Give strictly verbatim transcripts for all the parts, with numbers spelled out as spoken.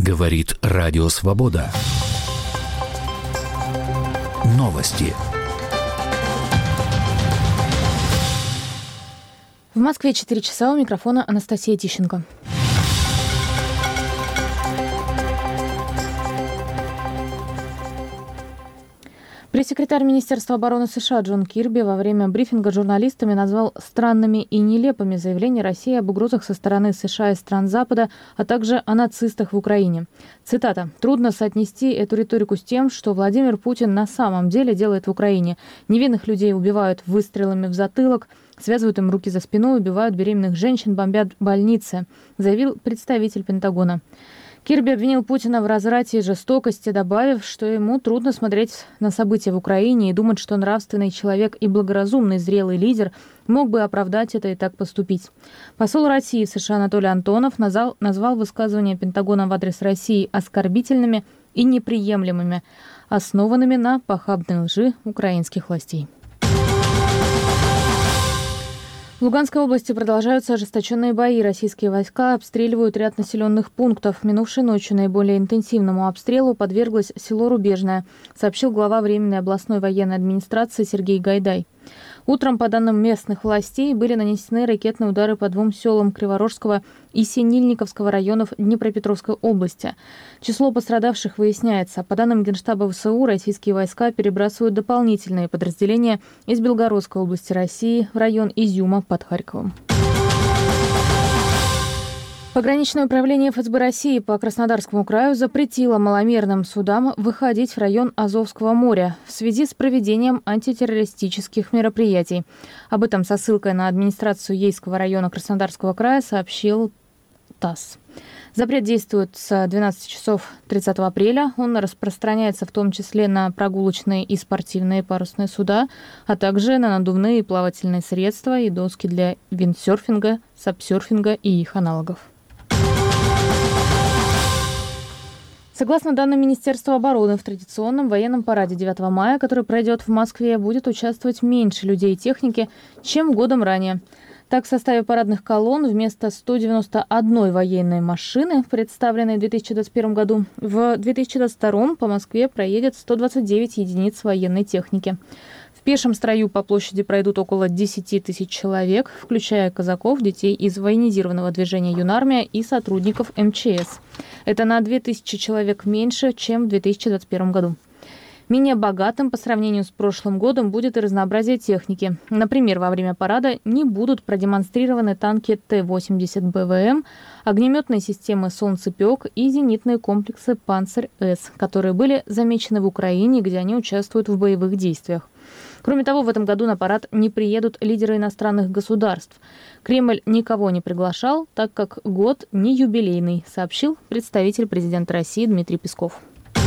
Говорит Радио Свобода. Новости. В Москве четыре часа, у микрофона Анастасия Тищенко. Пресс-секретарь Министерства обороны США Джон Кирби во время брифинга с журналистами назвал странными и нелепыми заявления России об угрозах со стороны США и стран Запада, а также о нацистах в Украине. Цитата. «Трудно соотнести эту риторику с тем, что Владимир Путин на самом деле делает в Украине. Невинных людей убивают выстрелами в затылок, связывают им руки за спиной, убивают беременных женщин, бомбят больницы», заявил представитель Пентагона. Кирби обвинил Путина в разврате и жестокости, добавив, что ему трудно смотреть на события в Украине и думать, что нравственный человек и благоразумный зрелый лидер мог бы оправдать это и так поступить. Посол России в США Анатолий Антонов назвал, назвал высказывания Пентагона в адрес России оскорбительными и неприемлемыми, основанными на похабной лжи украинских властей. В Луганской области продолжаются ожесточенные бои. Российские войска обстреливают ряд населенных пунктов. Минувшей ночью наиболее интенсивному обстрелу подверглось село Рубежное, сообщил глава Временной областной военной администрации Сергей Гайдай. Утром, по данным местных властей, были нанесены ракетные удары по двум селам Криворожского и Синильниковского районов Днепропетровской области. Число пострадавших выясняется. По данным Генштаба ВСУ, российские войска перебрасывают дополнительные подразделения из Белгородской области России в район Изюма под Харьковом. Пограничное управление эф эс бэ России по Краснодарскому краю запретило маломерным судам выходить в район Азовского моря в связи с проведением антитеррористических мероприятий. Об этом со ссылкой на администрацию Ейского района Краснодарского края сообщил ТАСС. Запрет действует с двенадцати часов тридцатого апреля. Он распространяется в том числе на прогулочные и спортивные парусные суда, а также на надувные и плавательные средства и доски для виндсерфинга, сапсерфинга и их аналогов. Согласно данным Министерства обороны, в традиционном военном параде девятого мая, который пройдет в Москве, будет участвовать меньше людей и техники, чем годом ранее. Так, в составе парадных колонн вместо ста девяноста одной военной машины, представленной в две тысячи двадцать первом году, в две тысячи двадцать втором по Москве проедет сто двадцать девять единиц военной техники. В пешем строю по площади пройдут около десяти тысяч человек, включая казаков, детей из военизированного движения «Юнармия» и сотрудников эм че эс. Это на две тысячи человек меньше, чем в две тысячи двадцать первом году. Менее богатым по сравнению с прошлым годом будет и разнообразие техники. Например, во время парада не будут продемонстрированы танки тэ восемьдесят бэ вэ эм, огнеметные системы «Солнцепек» и зенитные комплексы «Панцирь-С», которые были замечены в Украине, где они участвуют в боевых действиях. Кроме того, в этом году на парад не приедут лидеры иностранных государств. Кремль никого не приглашал, так как год не юбилейный, сообщил представитель президента России Дмитрий Песков.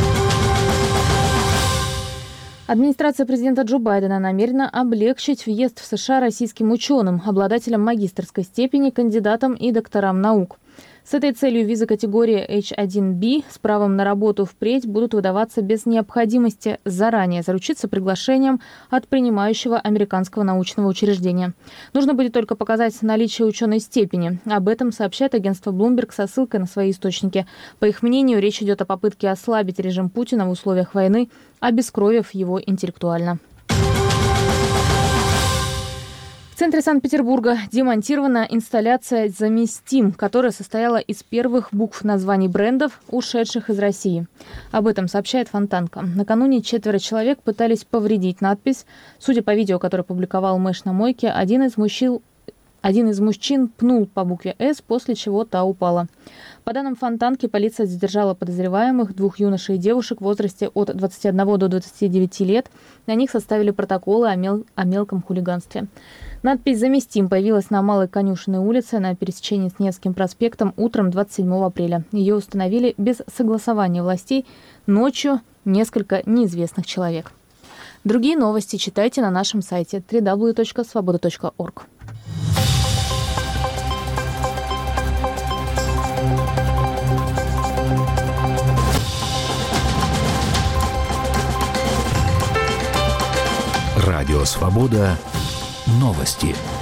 Администрация президента Джо Байдена намерена облегчить въезд в США российским ученым, обладателям магистерской степени, кандидатам и докторам наук. С этой целью визы категории эйч один би с правом на работу впредь будут выдаваться без необходимости заранее заручиться приглашением от принимающего американского научного учреждения. Нужно будет только показать наличие ученой степени. Об этом сообщает агентство Bloomberg со ссылкой на свои источники. По их мнению, речь идет о попытке ослабить режим Путина в условиях войны, обескровив его интеллектуально. В центре Санкт-Петербурга демонтирована инсталляция «Заместим», которая состояла из первых букв названий брендов, ушедших из России. Об этом сообщает Фонтанка. Накануне четверо человек пытались повредить надпись. Судя по видео, которое публиковал Мэш на мойке, один из мужчин Один из мужчин пнул по букве «С», после чего та упала. По данным Фонтанки, полиция задержала подозреваемых, двух юношей и девушек в возрасте от двадцати одного до двадцати девяти лет. На них составили протоколы о, мел... о мелком хулиганстве. Надпись «Заместим» появилась на Малой Конюшенной улице на пересечении с Невским проспектом утром двадцать седьмого апреля. Ее установили без согласования властей. Ночью несколько неизвестных человек. Другие новости читайте на нашем сайте дабл ю дабл ю дабл ю точка свобода точка орг. Радио «Свобода». Новости.